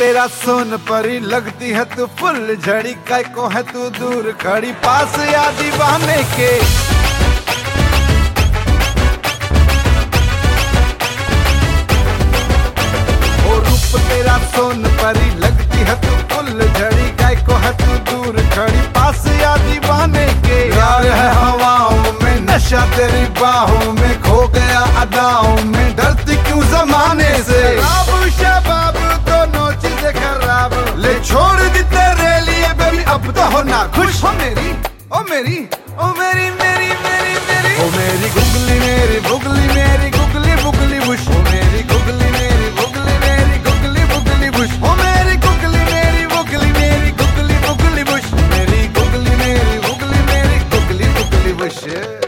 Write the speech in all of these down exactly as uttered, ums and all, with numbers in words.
तेरा सोन परी लगती है तू फुल झड़ी, काय को है तू दूर खड़ी पास या दीवाने के। ओ रूप तेरा सोन परी लगती है तू फुल झड़ी, काय को है तू दूर खड़ी पास या दीवाने के। यार है हवाओं में नशा तेरी बाहों में, खो गया अदाओं में डरती क्यों जमाने से। शबाब दोनों चीजें खराब ले छोड़ दी तेरे लिए बेबी, अब तो हो ना खुश। हो मेरी ओ मेरी ओ मेरी मेरी मेरी मेरी ओ मेरी गुगली मेरी बुगली मेरी गुगली बुगली बुश। ओ मेरी गुगली मेरी बुगली मेरी गुगली बुगली बुश। ओ मेरी गुगली मेरी बुगली मेरी गुगली बुगली बुश। मेरी गुगली मेरी बुगली मेरी गुगली बुगली बुश।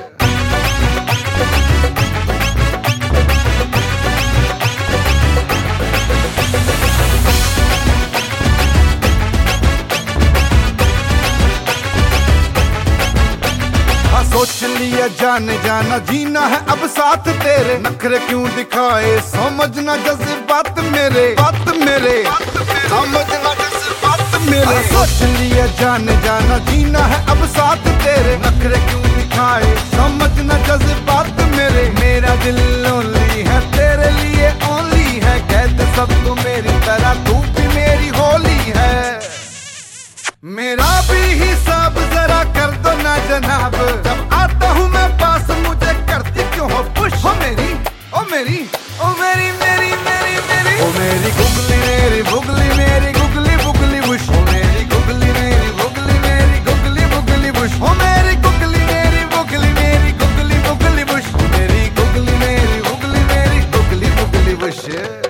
सोच लिया जाने जाना जीना है अब साथ तेरे, नखरे क्यों दिखाए समझना जज्बात मेरे, बात मेरे समझना जज्बात मेरे। सोच लिया जाने जाना जीना है अब साथ तेरे, नखरे क्यों दिखाए समझना जज्बात मेरे। मेरा दिल लोनली है तेरे लिए ओनली है, कहते सबको मेरी तरह तू भी मेरी होली है। मेरा भी हिसाब जरा कर दो ना जनाब, जब आता हूँ मैं पास मुझे करती क्यों हो पुश। हो मेरी ओ मेरी ओ मेरी मेरी मेरी मेरी ओ मेरी गुगली मेरी बुगली मेरी गुगली बुगली बुश। ओ मेरी गुगली मेरी बुगली मेरी गुगली बुगली बुश। ओ मेरी गुगली मेरी बुगली मेरी गुगली बुगली बुश। मेरी गुगली मेरी बुगली मेरी गुगली बुगली बुश।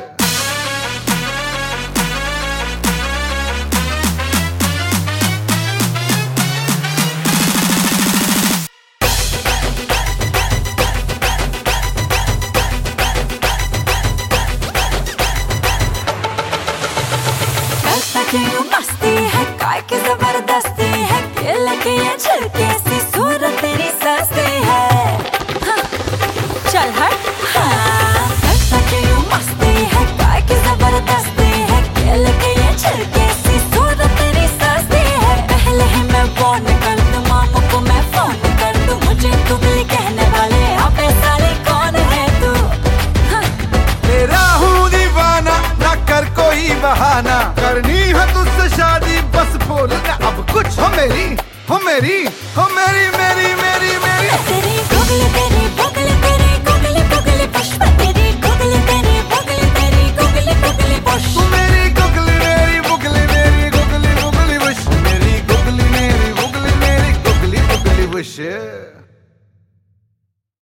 मस्ती है काय की जबरदस्ती है, ये लगे ये झलके सी सूरत तेरी सस्ती है। हाँ, चल हट हाँ, ऐसा क्यों मस्ती है काय की जबरदस्ती है, ये लगे ये झलके सी सूरत तेरी सस्ती है। पहले ही मैं फोन कर दूं मामू को मैं फोन कर दूं, मुझे गुगली कहने वाले अब साले कौन है तू। हाँ, तेरा हूँ दीवाना ना कर कोई बहाना, करनी है तुझसे शादी बस बोलना अब कुछ। हो मेरी हो मेरी हो मेरी मेरी मेरी मेरी तेरी गुगली तेरी बुगली तेरी गुगली बुगली पुष्प। तेरी गुगली तेरी बुगली तेरी गुगली बुगली पुष्प। मेरी गुगली मेरी बुगली मेरी गुगली बुगली बुश। मेरी गुगली मेरी बुगली मेरी गुगली बुगली बुश।